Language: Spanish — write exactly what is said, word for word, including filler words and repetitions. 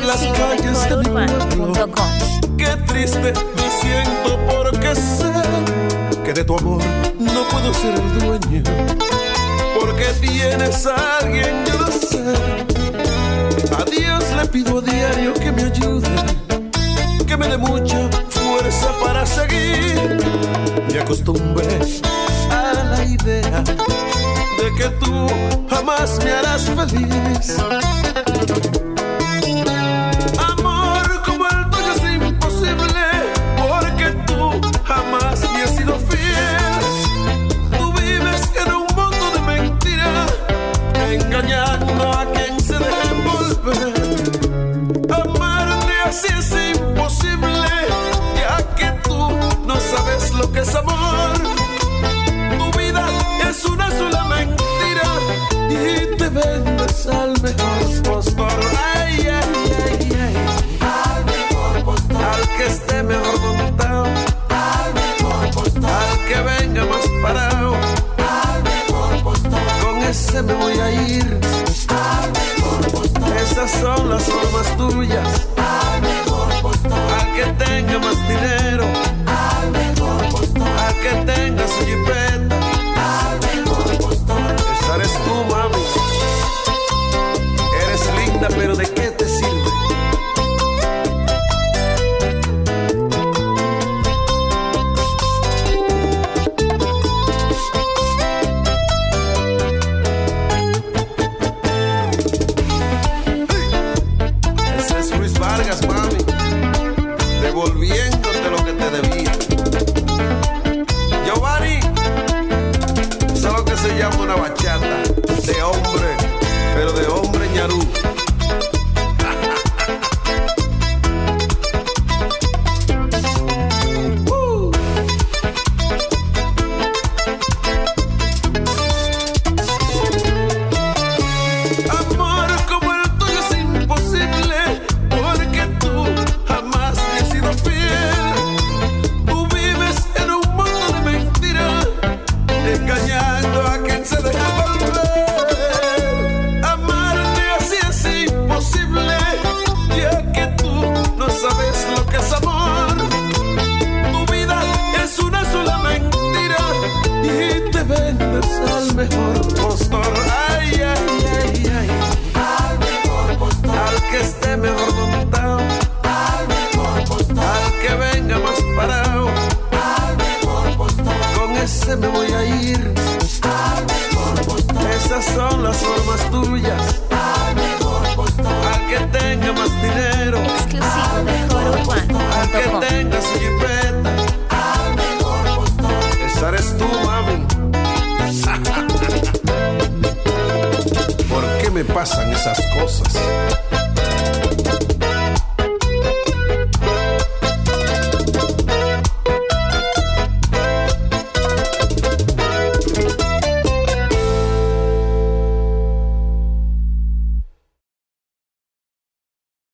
las calles de mi pueblo. Qué triste me siento porque sé que de tu amor no puedo ser el dueño, porque tienes a alguien, yo lo sé. A Dios le pido a diario que me ayude, que me dé mucha fuerza para seguir. Me acostumbré a la idea de que tú jamás me harás feliz. Amor como el tuyo es imposible, porque tú jamás me has sido fiel. Tú vives en un mundo de mentira, engañando a quien se deja envolver. Amarte así es imposible, ya que tú no sabes lo que es amor. Tu vida es una sola mentira y te vendes al mejor postor. Ay, ay, ay, ay. Al mejor postor. Al que esté mejor montado. Al mejor postor. Al que venga más parado. Al mejor postor. Con ese me voy a ir. Al mejor postor. Esas son las formas tuyas. Al mejor postor. Al que tenga más dinero. Al mejor postor. Al que tenga su jipeta. Al mejor postor. Esa eres tú, mami. Eres linda, pero ¿de qué te sirve? Ese es Luis Vargas, mami, devolviéndote lo que te debía. Giovanni, eso es lo que se llama una bachata de hombre, pero de hombre ñarú. uh. Amor como el tuyo es imposible, porque tú jamás me has sido fiel. Tú vives en un mundo de mentiras, engañando a quien se deja volver. Amarte así es imposible, ya que tú no sabes lo que es amor. Tu vida es una sola mentira y te vendes al mejor postor. Ay, ay, ay, ay. Al mejor postor. Al que esté mejor montado. Al mejor postor. Al que venga más parado. Al mejor postor. Con ese me voy a ir. Al mejor postor. Esas son las formas tuyas. Al mejor postor. Al que tenga más dinero. Exclusivo de Foro One. Al que tenga su jipeta. Al mejor postor. Esa eres tú, mami. ¿Por qué me pasan esas cosas?